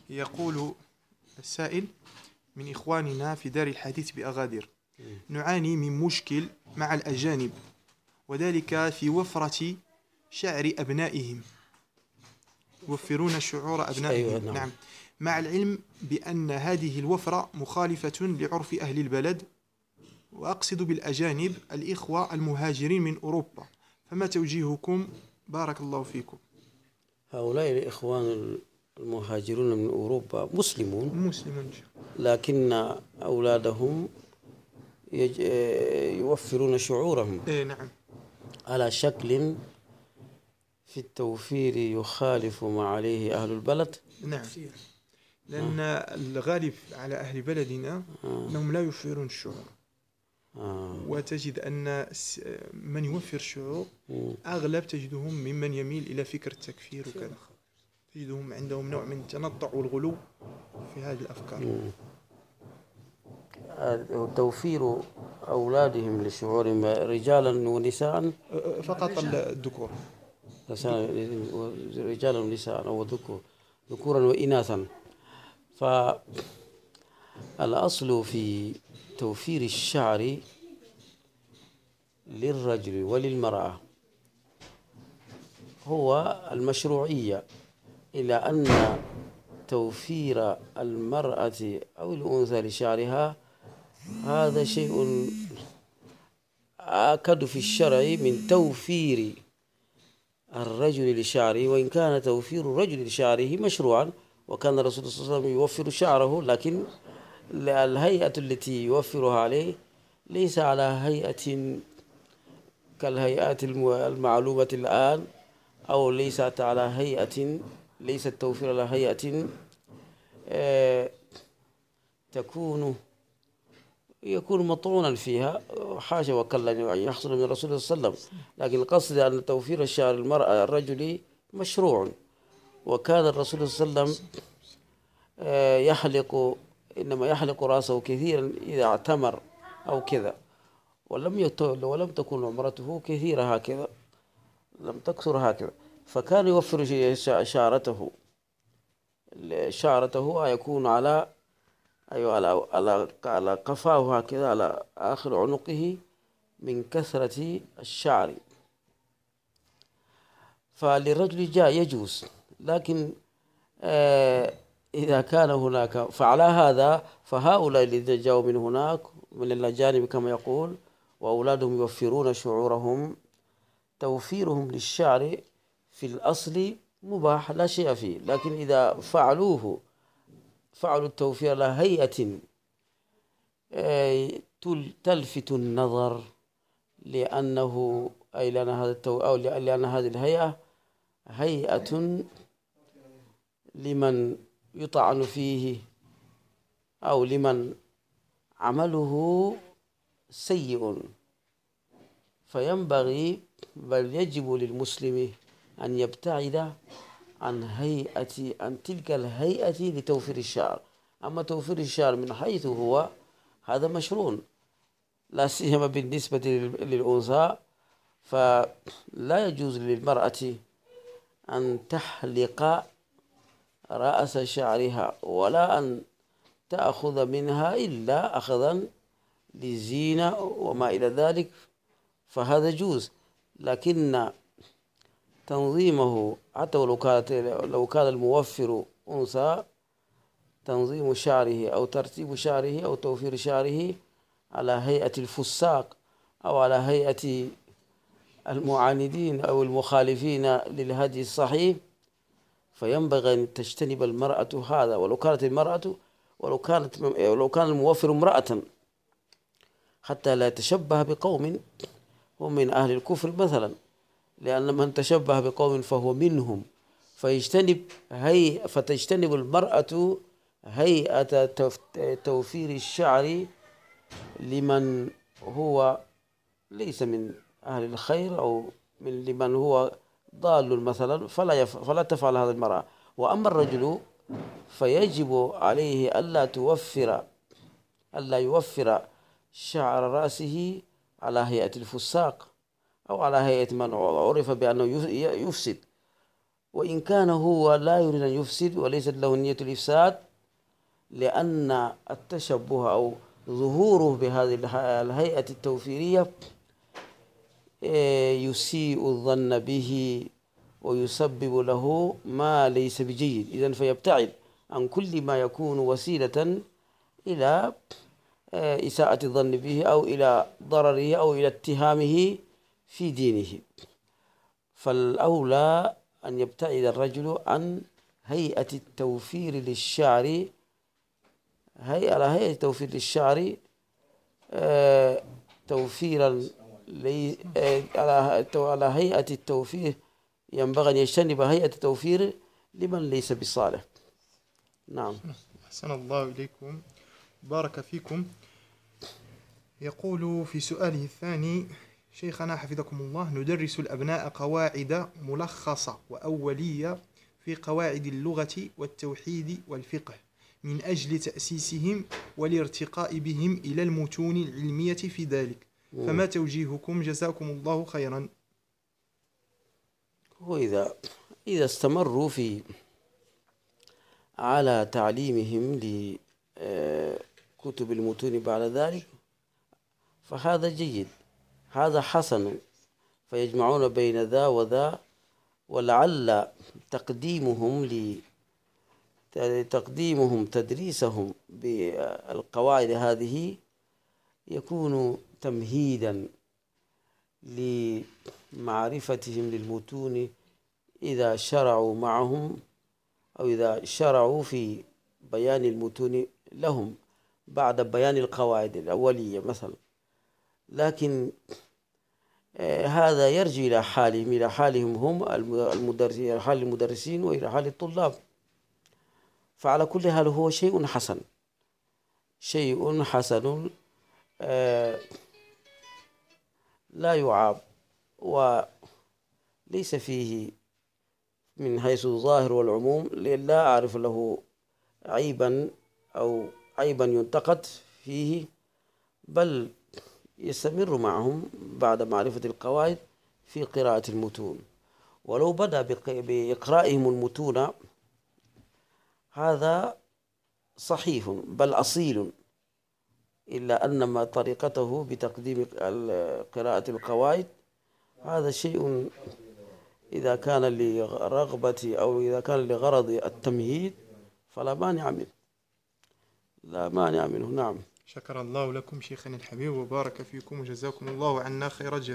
يقول السائل من إخواننا في دار الحديث بأغادر: نعاني من مشكل مع الأجانب، وذلك في وفرة شعر أبنائهم، يوفرون شعور أبنائهم. أيوة نعم. نعم، مع العلم بأن هذه الوفرة مخالفة لعرف أهل البلد، وأقصد بالأجانب الإخوة المهاجرين من أوروبا، فما توجيهكم؟ بارك الله فيكم. هؤلاء الإخوان المهاجرون من أوروبا مسلمون، شاء لكن أولادهم يوفرون شعورهم الله. نعم. على شكل في التوفير يخالف ما عليه أهل البلد. نعم، لأن الغالب على أهل بلدنا أنهم لا يوفرون الشعور. وتجد أن من يوفر الشعور أغلب تجدهم ممن يميل إلى فكر التكفير وكذا، تجدهم عندهم نوع من التنطع والغلو في هذه الأفكار. توفير أولادهم لشعورهم رجالا ونساء فقط الذكور، رجالا ونساء أو ذكورا وإناثا. فالأصل في توفير الشعر للرجل وللمرأة هو المشروعية، إلى أن توفير المرأة أو الأنثى لشعرها هذا شيء آكد في الشرع من توفير الرجل لشعره، وإن كان توفير الرجل لشعره مشروعا، وكان الرسول صلى الله عليه وسلم يوفر شعره، لكن الهيئة التي يوفرها عليه ليس على هيئة كالهيئات المعلومة الآن، أو ليست على هيئة، ليس التوفير على هيئة يكون مطعونا فيها، حاشا وكلا يحصل من الرسول صلى الله عليه وسلم. لكن القصد أن توفير الشعر المرأة الرجل مشروع، وكان الرسول صلى الله عليه وسلم إنما يحلق رأسه كثيرا إذا اعتمر أو كذا، ولم تكن عمرته كثيرة هكذا، لم تكثر هكذا، فكان يوفر شعرته يكون على على قفاه هكذا، على آخر عنقه من كثرة الشعر. فللرجل يجوز، لكن إذا كان هناك، فعلى هذا فهؤلاء الذين جاءوا من هناك من الأجانب كما يقول وأولادهم يوفرون شعورهم، توفيرهم للشعر في الأصل مباح لا شيء فيه، لكن إذا فعلوا التوفير على هيئة تلفت النظر، لأن هذه الهيئة هيئة لمن يطعن فيه أو لمن عمله سيء، فينبغي بل يجب للمسلم أن يبتعد عن تلك الهيئة لتوفير الشعر. أما توفير الشعر من حيث هو هذا مشروع، لا سيما بالنسبة للأنثى، فلا يجوز للمرأة أن تحلق رأس شعرها ولا أن تأخذ منها إلا أخذا للزينة وما إلى ذلك، فهذا جوز. لكن تنظيمه حتى لو كان الموفر أنثى، تنظيم شعره أو ترتيب شعره أو توفير شعره على هيئة الفساق أو على هيئة المعاندين أو المخالفين للهدي الصحيح، فينبغي أن تجتنب المرأة هذا، ولو كان الموفر امرأة، حتى لا يتشبه بقوم هم من أهل الكفر مثلا، لأن من تشبه بقوم فهو منهم، فتجتنب المرأة هيئة توفير الشعر لمن هو ليس من أهل الخير أو لمن هو ضال مثلا، فلا تفعل هذه المرأة. وأما الرجل فيجب عليه ألا يوفر شعر رأسه على هيئة الفساق أو على هيئة من عرف بأنه يفسد. وإن كان هو لا يريد أن يفسد وليست له نية الإفساد، لأن التشبه أو ظهوره بهذه الهيئة التوفيرية يسيء الظن به ويسبب له ما ليس بجيد، إذن فيبتعد عن كل ما يكون وسيلة إلى إساءة الظن به أو إلى ضرره أو إلى اتهامه في دينه. فالأولى أن يبتعد الرجل عن هيئة التوفير للشعر، على هيئة التوفير للشعر توفيرا على هيئة التوفير ينبغي أن يجتنب هيئة التوفير لمن ليس بصالح. نعم. أحسن الله إليكم، بارك فيكم. يقول في سؤاله الثاني: شيخنا حفظكم الله، ندرس الأبناء قواعد ملخصة وأولية في قواعد اللغة والتوحيد والفقه من أجل تأسيسهم والارتقاء بهم إلى المتون العلمية في ذلك، فما توجيهكم جزاكم الله خيرا؟ وإذا استمروا على تعليمهم لكتب المتون بعد ذلك فهذا جيد، هذا حسن، فيجمعون بين ذا وذا، ولعل تقديمهم تدريسهم بالقواعد هذه يكون تمهيدا لمعرفتهم للمتون إذا شرعوا معهم أو إذا شرعوا في بيان المتون لهم بعد بيان القواعد الأولية مثلا. لكن هذا يرجع إلى حالهم هم المدرسين، إلى حال المدرسين وإلى حال الطلاب. فعلى كل حال هو شيء حسن لا يعاب، وليس فيه من حيث الظاهر والعموم لا أعرف له عيبا أو عيبا ينتقد فيه، بل يستمر معهم بعد معرفة القواعد في قراءة المتون، ولو بدأ بإقرائهم المتون هذا صحيح بل أصيل، إلا أن ما طريقته بتقديم قراءة القواعد هذا شيء إذا كان لرغبة أو إذا كان لغرض التمهيد فلا مانع منه. نعم. شكر الله لكم شيخنا الحبيب وبارك فيكم وجزاكم الله عنا خير الجزاء.